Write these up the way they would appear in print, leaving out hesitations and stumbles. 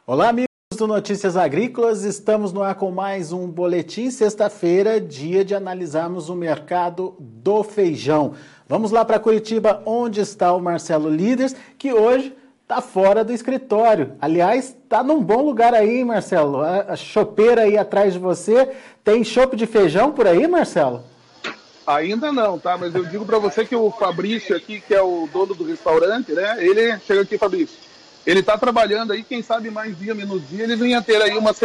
Olá, amigos do Notícias Agrícolas, estamos no ar com mais um boletim. Sexta-feira, dia de analisarmos o mercado do feijão. Vamos lá para Curitiba, onde está o Marcelo Líderes, que hoje está fora do escritório. Aliás, está num bom lugar aí, Marcelo. A chopeira aí atrás de você. Tem chope de feijão por aí, Marcelo? Ainda não, tá? Mas eu digo para você que o Fabrício aqui, que é o dono do restaurante, né? Ele chega aqui, Fabrício. Ele está trabalhando aí, quem sabe mais dia, menos dia, ele venha ter aí uma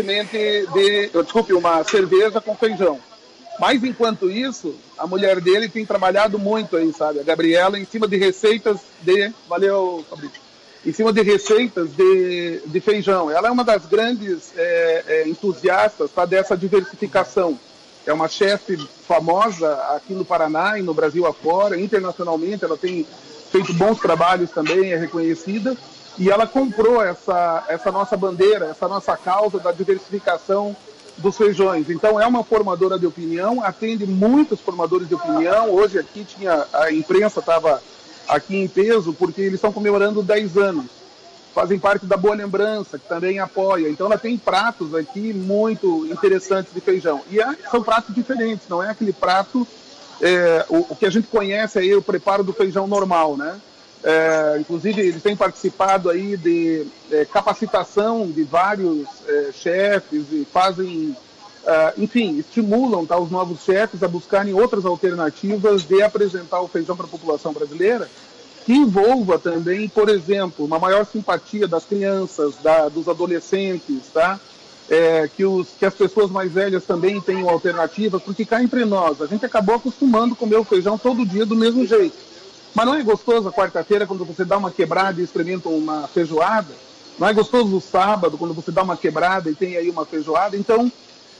uma cerveja com feijão. Mas enquanto isso, a mulher dele tem trabalhado muito aí, sabe? A Gabriela, em cima de receitas de... Valeu, Fabrício. Em cima de receitas de feijão. Ela é uma das grandes entusiastas, tá, dessa diversificação. É uma chefe famosa aqui no Paraná e no Brasil afora, internacionalmente. Ela tem feito bons trabalhos também, é reconhecida. E ela comprou essa nossa bandeira, essa nossa causa da diversificação dos feijões. Então é uma formadora de opinião, atende muitos formadores de opinião. Hoje aqui a imprensa estava aqui em peso, porque eles estão comemorando 10 anos. Fazem parte da Boa Lembrança, que também apoia. Então ela tem pratos aqui muito interessantes de feijão. E são pratos diferentes, não é aquele prato... o que a gente conhece aí, o preparo do feijão normal, né? Inclusive, eles têm participado aí de capacitação de vários chefes e fazem... enfim, estimulam, tá, os novos chefes a buscarem outras alternativas de apresentar o feijão para a população brasileira, que envolva também, por exemplo, uma maior simpatia das crianças, dos adolescentes, tá? Que as pessoas mais velhas também tenham alternativas, porque cá entre nós, a gente acabou acostumando a comer o feijão todo dia do mesmo jeito. Mas não é gostoso a quarta-feira quando você dá uma quebrada e experimenta uma feijoada? Não é gostoso o sábado quando você dá uma quebrada e tem aí uma feijoada? Então,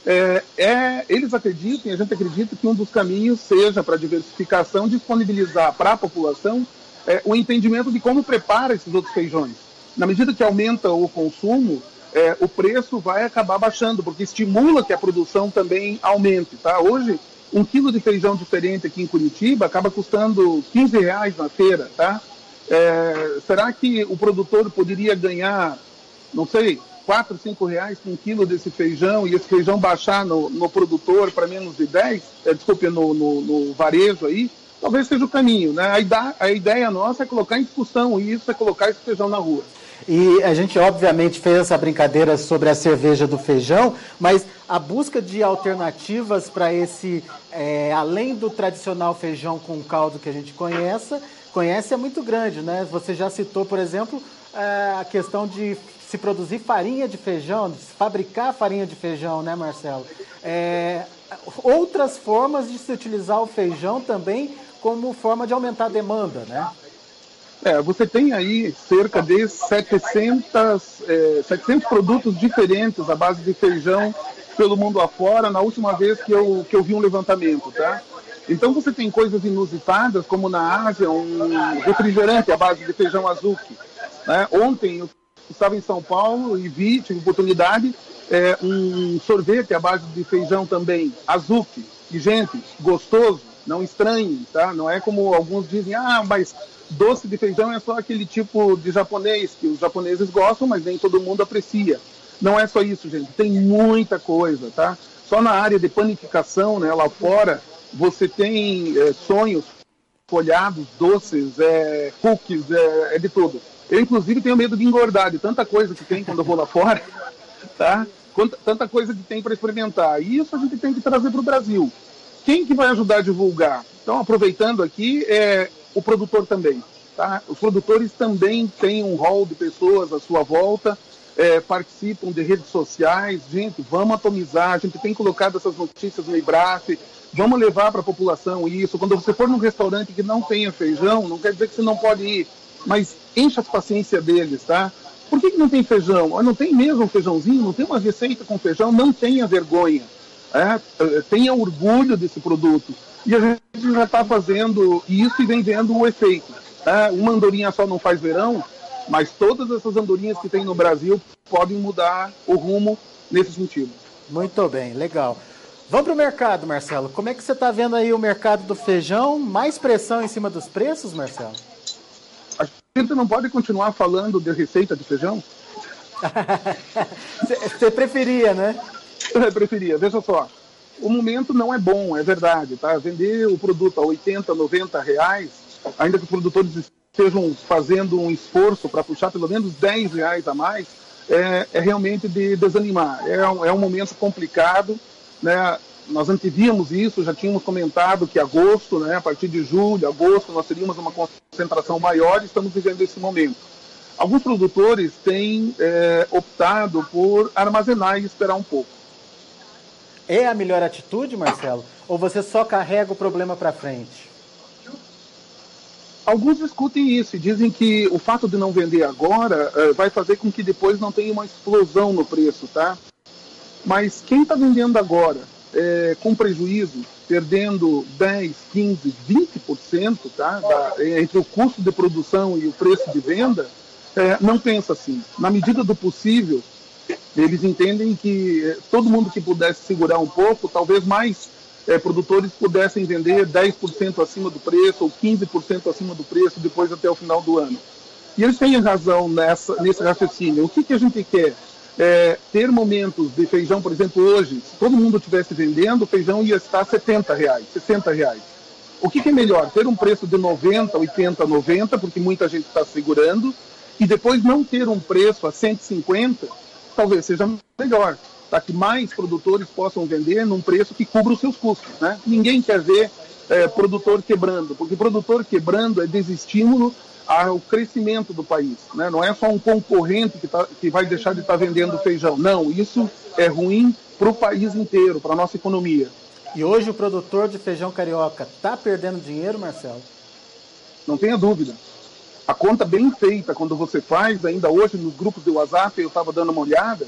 eles acreditam, e a gente acredita, que um dos caminhos seja, para a diversificação, disponibilizar para a população o entendimento de como prepara esses outros feijões. Na medida que aumenta o consumo, o preço vai acabar baixando, porque estimula que a produção também aumente. Tá? Hoje, 1 quilo de feijão diferente aqui em Curitiba acaba custando R$15 na feira. Tá? Será que o produtor poderia ganhar, não sei, R$4, R$5 por 1 quilo desse feijão, e esse feijão baixar no produtor para menos de 10? No varejo aí? Talvez seja o caminho, né? A ideia nossa é colocar em discussão isso, é colocar esse feijão na rua. E a gente, obviamente, fez essa brincadeira sobre a cerveja do feijão, mas a busca de alternativas para esse, além do tradicional feijão com caldo que a gente conhece é muito grande, né? Você já citou, por exemplo, a questão de se produzir farinha de feijão, de se fabricar farinha de feijão, né, Marcelo? Outras formas de se utilizar o feijão também como forma de aumentar a demanda, né? Você tem aí cerca de 700 produtos diferentes à base de feijão pelo mundo afora, na última vez que eu vi um levantamento, tá? Então você tem coisas inusitadas, como na Ásia, um refrigerante à base de feijão azuki, né? Ontem eu estava em São Paulo e tive oportunidade, um sorvete à base de feijão também, azuki. E, gente, gostoso, não estranhe, tá? Não é como alguns dizem, mas doce de feijão é só aquele tipo de japonês, que os japoneses gostam, mas nem todo mundo aprecia. Não é só isso, gente, tem muita coisa, tá? Só na área de panificação, né, lá fora, você tem sonhos folhados, doces, cookies, de tudo. Eu, inclusive, tenho medo de engordar, de tanta coisa que tem quando eu vou lá fora, tá? Tanta coisa que tem para experimentar. E isso a gente tem que trazer para o Brasil. Quem que vai ajudar a divulgar? Então, aproveitando aqui, o produtor também. Tá? Os produtores também têm um rol de pessoas à sua volta, participam de redes sociais. Gente, vamos atomizar, a gente tem colocado essas notícias no IBRAF, vamos levar para a população isso. Quando você for num restaurante que não tenha feijão, não quer dizer que você não pode ir, mas encha a paciência deles, tá? Por que não tem feijão? Não tem mesmo um feijãozinho? Não tem uma receita com feijão? Não tenha vergonha. Tenha orgulho desse produto. E a gente já está fazendo isso e vem vendo o efeito. Uma andorinha só não faz verão, mas todas essas andorinhas que tem no Brasil podem mudar o rumo nesse sentido. Muito bem, legal. Vamos para o mercado, Marcelo. Como é que você está vendo aí o mercado do feijão? Mais pressão em cima dos preços, Marcelo? A gente não pode continuar falando de receita de feijão? Você preferia, né? Eu preferia. Veja só, o momento não é bom, é verdade, tá? Vender o produto a 80, 90 reais, ainda que os produtores estejam fazendo um esforço para puxar pelo menos 10 reais a mais, é realmente de desanimar. É um momento complicado, né? Nós antevíamos isso, já tínhamos comentado que agosto, né, a partir de julho, agosto, nós teríamos uma concentração maior e estamos vivendo esse momento. Alguns produtores têm optado por armazenar e esperar um pouco. É a melhor atitude, Marcelo? Ou você só carrega o problema para frente? Alguns discutem isso e dizem que o fato de não vender agora vai fazer com que depois não tenha uma explosão no preço, tá? Mas quem está vendendo agora com prejuízo, perdendo 10, 15, 20%, tá? Entre o custo de produção e o preço de venda, não pensa assim. Na medida do possível, eles entendem que todo mundo que pudesse segurar um pouco, talvez mais produtores pudessem vender 10% acima do preço ou 15% acima do preço depois até o final do ano. E eles têm razão nesse raciocínio. O que a gente quer? Ter momentos de feijão, por exemplo, hoje, se todo mundo estivesse vendendo, o feijão ia estar R$70, R$60. O que é melhor? Ter um preço de 90, 80, 90, porque muita gente está segurando, e depois não ter um preço a 150, talvez seja melhor, para que mais produtores possam vender num preço que cubra os seus custos, né? Ninguém quer ver produtor quebrando, porque produtor quebrando é desestímulo ao crescimento do país, né? Não é só um concorrente que vai deixar de estar vendendo feijão, não, isso é ruim para o país inteiro, para a nossa economia. E hoje o produtor de feijão carioca está perdendo dinheiro, Marcelo? Não tenha dúvida. A conta bem feita, quando você faz, ainda hoje nos grupos de WhatsApp, eu estava dando uma olhada,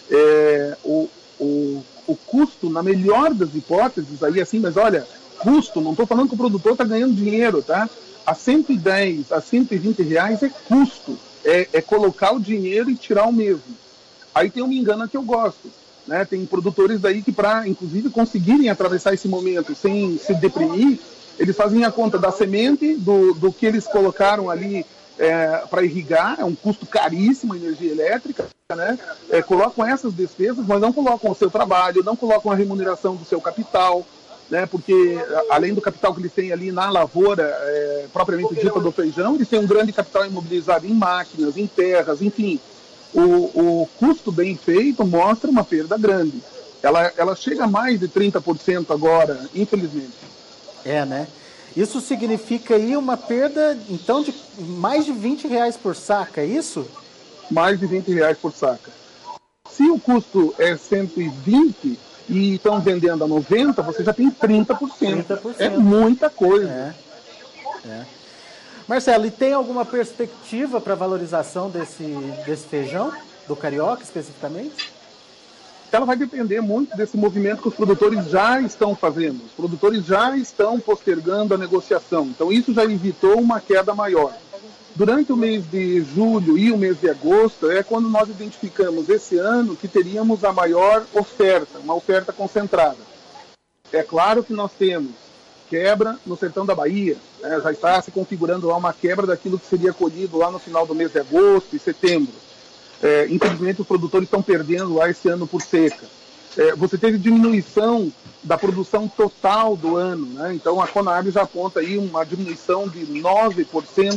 o custo, na melhor das hipóteses, aí assim, mas olha, custo, não estou falando que o produtor está ganhando dinheiro, tá? A 110, a 120 reais é custo, é colocar o dinheiro e tirar o mesmo. Aí tem uma engana que eu gosto, né? Tem produtores aí que para, inclusive, conseguirem atravessar esse momento sem se deprimir, eles fazem a conta da semente, do que eles colocaram ali para irrigar, é um custo caríssimo a energia elétrica, né? Colocam essas despesas, mas não colocam o seu trabalho, não colocam a remuneração do seu capital, né? Porque além do capital que eles têm ali na lavoura, propriamente dita do feijão, eles têm um grande capital imobilizado em máquinas, em terras, enfim. O custo bem feito mostra uma perda grande. Ela chega a mais de 30% agora, infelizmente. Né? Isso significa aí uma perda, então, de mais de R$20 por saca, é isso? Mais de R$20 por saca. Se o custo é 120 e estão vendendo a 90, você já tem 30%. 30%. É muita coisa. Marcelo, e tem alguma perspectiva para valorização desse feijão, do carioca especificamente? Ela vai depender muito desse movimento que os produtores já estão fazendo. Os produtores já estão postergando a negociação. Então, isso já evitou uma queda maior. Durante o mês de julho e o mês de agosto é quando nós identificamos esse ano que teríamos a maior oferta, uma oferta concentrada. É claro que nós temos quebra no sertão da Bahia, né? Já está se configurando lá uma quebra daquilo que seria colhido lá no final do mês de agosto e setembro. Infelizmente, os produtores estão perdendo lá esse ano por seca. Você teve diminuição da produção total do ano, né? Então, a Conab já aponta aí uma diminuição de 9%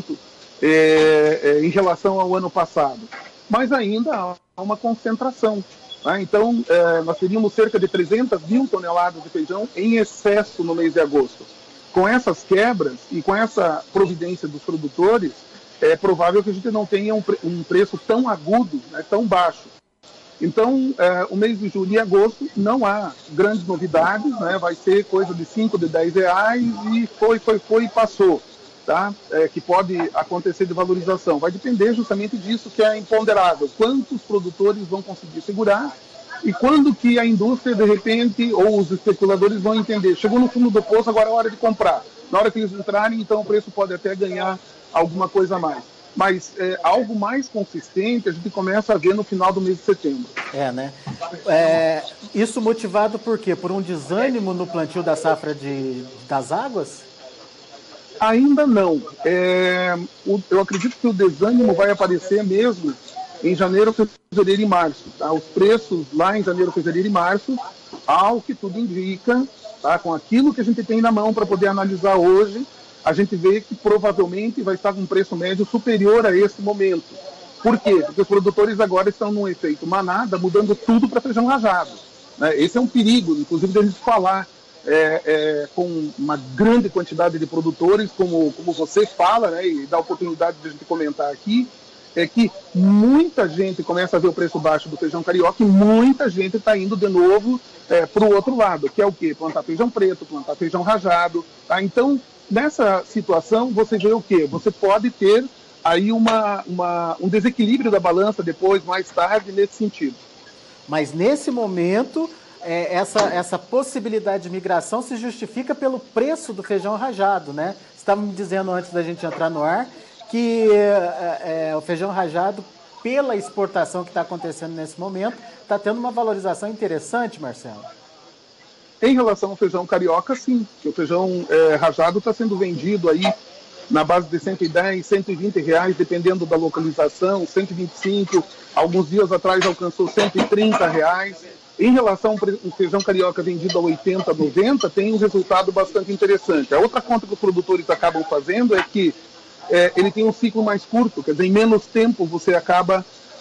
em relação ao ano passado. Mas ainda há uma concentração, né? Então, nós teríamos cerca de 300 mil toneladas de feijão em excesso no mês de agosto. Com essas quebras e com essa providência dos produtores, é provável que a gente não tenha um preço tão agudo, né, tão baixo. Então, o mês de julho e agosto não há grandes novidades, né, vai ser coisa de 5, de 10 reais e foi e passou, tá? Que pode acontecer de valorização. Vai depender justamente disso que é imponderável. Quantos produtores vão conseguir segurar e quando que a indústria, de repente, ou os especuladores vão entender, chegou no fundo do poço, agora é hora de comprar. Na hora que eles entrarem, então o preço pode até ganhar alguma coisa a mais. Mas algo mais consistente a gente começa a ver no final do mês de setembro. Né? Isso motivado por quê? Por um desânimo no plantio da safra das águas? Ainda não. Eu acredito que o desânimo vai aparecer mesmo em janeiro, fevereiro e março. Tá? Os preços lá em janeiro, fevereiro e março, ao que tudo indica, tá? Com aquilo que a gente tem na mão para poder analisar hoje, a gente vê que provavelmente vai estar com um preço médio superior a esse momento. Por quê? Porque os produtores agora estão num efeito manada, mudando tudo para feijão rajado. Né? Esse é um perigo, inclusive, de a gente falar com uma grande quantidade de produtores, como você fala, né, e dá a oportunidade de a gente comentar aqui, é que muita gente começa a ver o preço baixo do feijão carioca e muita gente está indo de novo para o outro lado, que é o quê? Plantar feijão preto, plantar feijão rajado. Tá? Então, nessa situação, você vê o quê? Você pode ter aí um desequilíbrio da balança depois, mais tarde, nesse sentido. Mas nesse momento, essa possibilidade de migração se justifica pelo preço do feijão rajado, né? Você estava me dizendo antes da gente entrar no ar que o feijão rajado, pela exportação que está acontecendo nesse momento, está tendo uma valorização interessante, Marcelo. Em relação ao feijão carioca, sim. O feijão rajado está sendo vendido aí na base de 110, 120 reais, dependendo da localização, 125, alguns dias atrás alcançou 130 reais. Em relação ao feijão carioca vendido a 80, 90, tem um resultado bastante interessante. A outra conta que os produtores acabam fazendo é que ele tem um ciclo mais curto, quer dizer, em menos tempo você acaba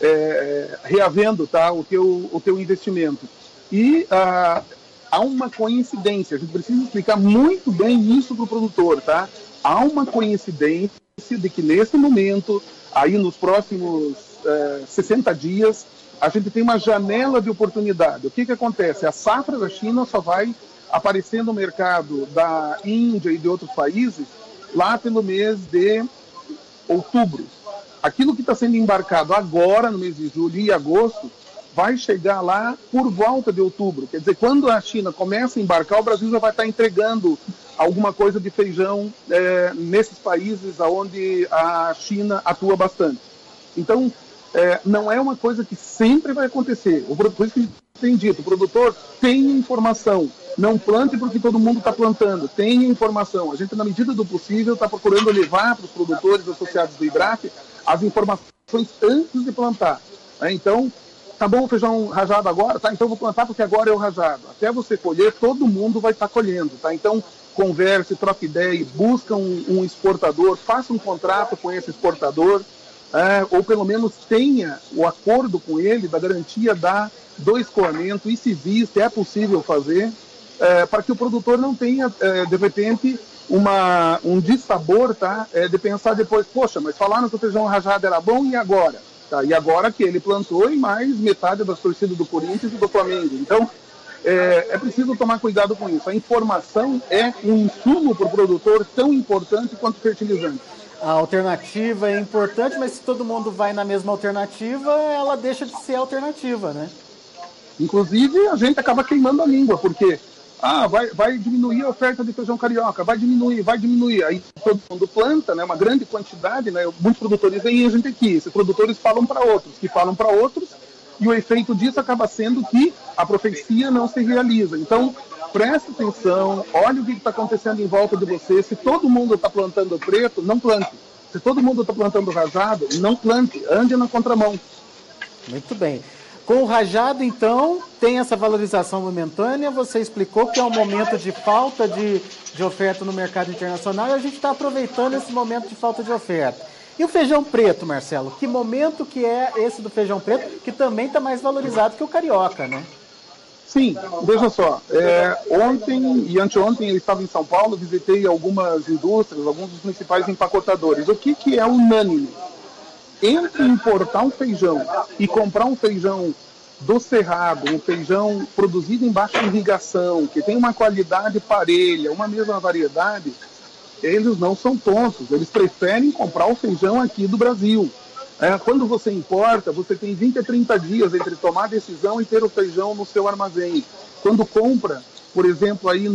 reavendo, tá, o teu investimento. E há uma coincidência, a gente precisa explicar muito bem isso para o produtor, tá? Há uma coincidência de que nesse momento, aí nos próximos 60 dias, a gente tem uma janela de oportunidade. O que acontece? A safra da China só vai aparecer no mercado da Índia e de outros países lá pelo mês de outubro. Aquilo que está sendo embarcado agora, no mês de julho e agosto, vai chegar lá por volta de outubro. Quer dizer, quando a China começa a embarcar, o Brasil já vai estar entregando alguma coisa de feijão nesses países onde a China atua bastante. Então, não é uma coisa que sempre vai acontecer. Por isso que a gente tem dito, o produtor tem informação. Não plante porque todo mundo está plantando. Tem informação. A gente, na medida do possível, está procurando levar para os produtores associados do IBRAF as informações antes de plantar. Então, tá bom o feijão rajado agora? Tá, então vou plantar porque agora é o rajado. Até você colher, todo mundo vai estar colhendo. Tá? Então, converse, troque ideia, busca um exportador, faça um contrato com esse exportador, ou pelo menos tenha o acordo com ele da garantia do escoamento, e se existe, é possível fazer, para que o produtor não tenha, de repente, um dissabor, tá? De pensar depois, poxa, mas falaram que o feijão rajado era bom, e agora? Tá? E agora que ele plantou e mais metade das torcidas do Corinthians e do Flamengo. Então, é preciso tomar cuidado com isso. A informação é um insumo para o produtor tão importante quanto o fertilizante. A alternativa é importante, mas se todo mundo vai na mesma alternativa, ela deixa de ser alternativa, né? Inclusive, a gente acaba queimando a língua, porque vai diminuir a oferta de feijão carioca, vai diminuir. Aí todo mundo planta, né, uma grande quantidade, né, muitos produtores vêm a gente aqui, esses produtores falam para outros, que falam para outros, e o efeito disso acaba sendo que a profecia não se realiza. Então, preste atenção, olhe o que está acontecendo em volta de você. Se todo mundo está plantando preto, não plante. Se todo mundo está plantando rajado, não plante, ande na contramão. Muito bem. Com o rajado, então, tem essa valorização momentânea. Você explicou que é um momento de falta de oferta no mercado internacional e a gente está aproveitando esse momento de falta de oferta. E o feijão preto, Marcelo? Que momento que é esse do feijão preto, que também está mais valorizado que o carioca, né? Sim, veja só. Ontem e anteontem eu estava em São Paulo, visitei algumas indústrias, alguns dos principais empacotadores. O que é unânime? Entre importar um feijão e comprar um feijão do Cerrado, um feijão produzido em baixa irrigação, que tem uma qualidade parelha, uma mesma variedade, eles não são tontos, eles preferem comprar o feijão aqui do Brasil. Quando você importa, você tem 20 a 30 dias entre tomar a decisão e ter o feijão no seu armazém. Quando compra, por exemplo, aí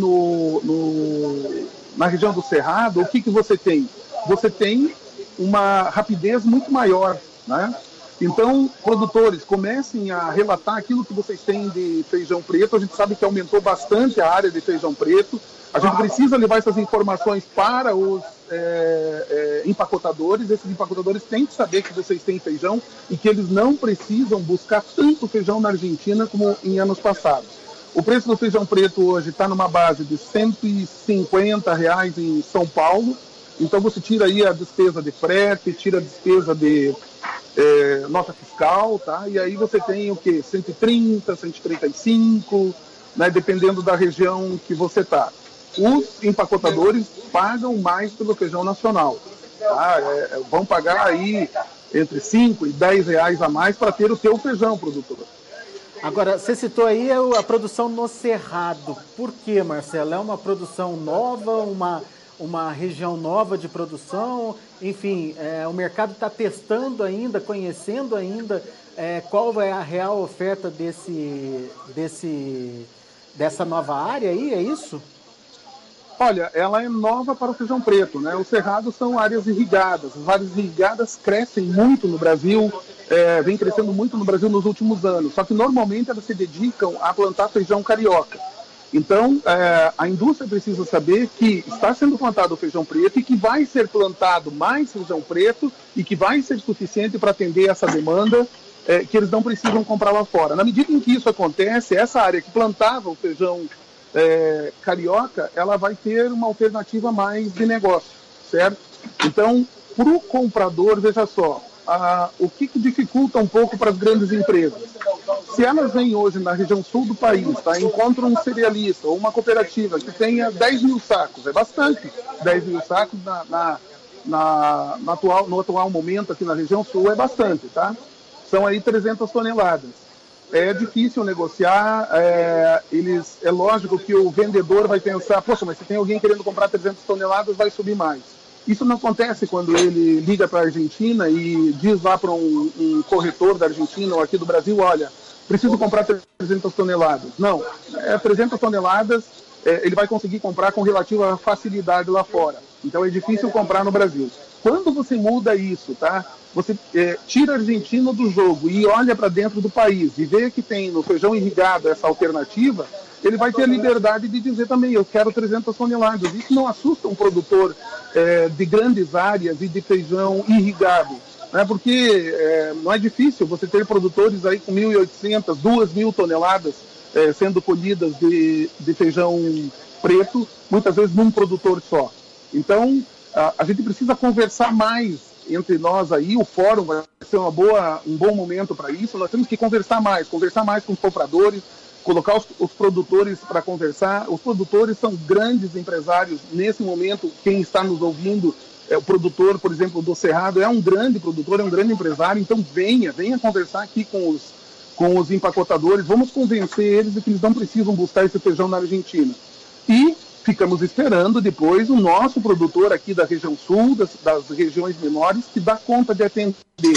na região do Cerrado, o que você tem? Você tem uma rapidez muito maior, né? Então, produtores, comecem a relatar aquilo que vocês têm de feijão preto. A gente sabe que aumentou bastante a área de feijão preto. A gente precisa levar essas informações para os empacotadores. Esses empacotadores têm que saber que vocês têm feijão e que eles não precisam buscar tanto feijão na Argentina como em anos passados. O preço do feijão preto hoje está numa base de R$150 em São Paulo. Então você tira aí a despesa de frete, tira a despesa de nota fiscal, tá? E aí você tem o quê? 130, 135, né? Dependendo da região que você está. Os empacotadores pagam mais pelo feijão nacional. Tá? Vão pagar aí entre 5 e 10 reais a mais para ter o seu feijão, produtor. Agora, você citou aí a produção no Cerrado. Por quê, Marcelo? É uma produção nova, uma região nova de produção? Enfim, o mercado está testando ainda, conhecendo ainda qual é a real oferta dessa nova área aí, é isso? Olha, ela é nova para o feijão preto, né? Os cerrados são áreas irrigadas. As áreas irrigadas crescem muito no Brasil, vem crescendo muito no Brasil nos últimos anos. Só que normalmente elas se dedicam a plantar feijão carioca. Então, a indústria precisa saber que está sendo plantado o feijão preto e que vai ser plantado mais feijão preto e que vai ser suficiente para atender essa demanda que eles não precisam comprar lá fora. Na medida em que isso acontece, essa área que plantava o feijão carioca, ela vai ter uma alternativa mais de negócio, certo? Então, para o comprador, veja só, o que dificulta um pouco para as grandes empresas? Se elas vêm hoje na região sul do país, tá, encontram um cerealista ou uma cooperativa que tenha 10 mil sacos, é bastante, 10 mil sacos no atual momento aqui na região sul é bastante, tá? São aí 300 toneladas. É difícil negociar, é lógico que o vendedor vai pensar, poxa, mas se tem alguém querendo comprar 300 toneladas, vai subir mais. Isso não acontece quando ele liga para a Argentina e diz lá para um corretor da Argentina ou aqui do Brasil, olha, preciso comprar 300 toneladas. Não, 300 toneladas ele vai conseguir comprar com relativa facilidade lá fora. Então é difícil comprar no Brasil. Quando você muda isso, tá? Você tira a Argentina do jogo e olha para dentro do país e vê que tem no feijão irrigado essa alternativa, ele vai ter a liberdade de dizer também, eu quero 300 toneladas. Isso não assusta um produtor de grandes áreas e de feijão irrigado, né? Porque não é difícil você ter produtores aí com 1.800, 2.000 toneladas sendo colhidas de feijão preto, muitas vezes num produtor só. Então, a gente precisa conversar mais entre nós aí, o fórum vai ser um bom momento para isso. Nós temos que conversar mais com os compradores, colocar os produtores para conversar. Os produtores são grandes empresários nesse momento. Quem está nos ouvindo, o produtor, por exemplo, do Cerrado, é um grande produtor, é um grande empresário. Então venha conversar aqui com os empacotadores. Vamos convencer eles de que eles não precisam buscar esse feijão na Argentina. E ficamos esperando depois o nosso produtor aqui da região sul, das regiões menores, que dá conta de atender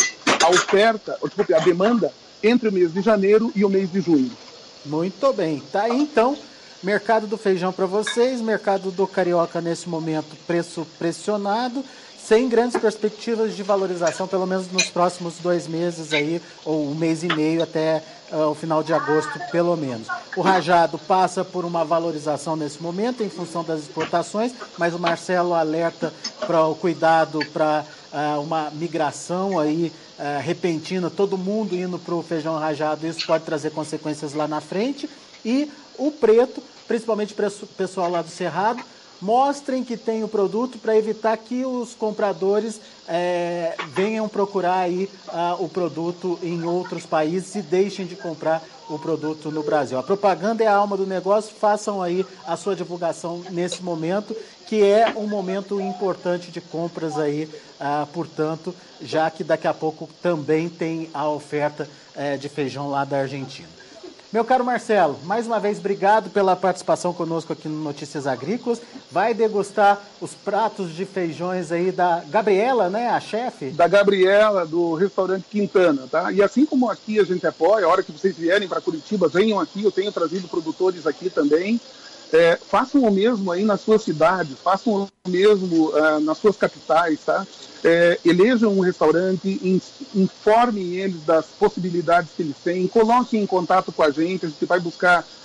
a demanda entre o mês de janeiro e o mês de junho. Muito bem. Tá aí, então, mercado do feijão para vocês, mercado do carioca nesse momento, preço pressionado, sem grandes perspectivas de valorização, pelo menos nos próximos 2 meses aí, ou 1 mês e meio até o final de agosto, pelo menos. O rajado passa por uma valorização nesse momento, em função das exportações, mas o Marcelo alerta para o cuidado, para uma migração aí repentina, todo mundo indo para o feijão rajado, isso pode trazer consequências lá na frente. E o preto, principalmente o pessoal lá do Cerrado, mostrem que tem o produto para evitar que os compradores venham procurar aí o produto em outros países e deixem de comprar o produto no Brasil. A propaganda é a alma do negócio, façam aí a sua divulgação nesse momento, que é um momento importante de compras aí, portanto, já que daqui a pouco também tem a oferta de feijão lá da Argentina. Meu caro Marcelo, mais uma vez, obrigado pela participação conosco aqui no Notícias Agrícolas. Vai degustar os pratos de feijões aí da Gabriela, né, a chefe? Da Gabriela, do restaurante Quintana, tá? E assim como aqui a gente apoia, a hora que vocês vierem para Curitiba, venham aqui, eu tenho trazido produtores aqui também. Façam o mesmo aí nas suas cidades, façam o mesmo nas suas capitais, tá? Elejam um restaurante, informem eles das possibilidades que eles têm, coloquem em contato com a gente vai buscar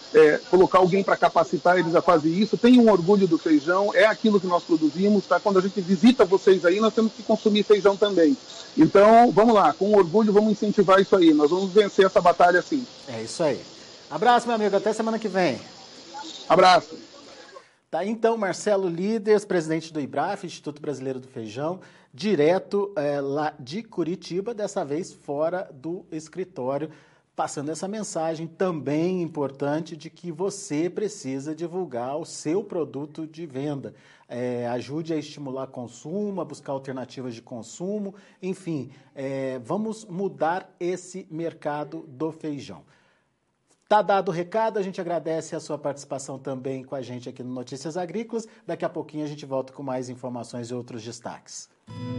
colocar alguém para capacitar eles a fazer isso. Tenham um orgulho do feijão, é aquilo que nós produzimos, tá? Quando a gente visita vocês aí, nós temos que consumir feijão também. Então, vamos lá, com orgulho, vamos incentivar isso aí. Nós vamos vencer essa batalha sim. É isso aí. Abraço, meu amigo. Até semana que vem. Abraço. Tá, então, Marcelo Líderes, presidente do IBRAF, Instituto Brasileiro do Feijão, direto lá de Curitiba, dessa vez fora do escritório, passando essa mensagem também importante de que você precisa divulgar o seu produto de venda. Ajude a estimular consumo, a buscar alternativas de consumo, enfim, vamos mudar esse mercado do feijão. Tá dado o recado, a gente agradece a sua participação também com a gente aqui no Notícias Agrícolas. Daqui a pouquinho a gente volta com mais informações e outros destaques.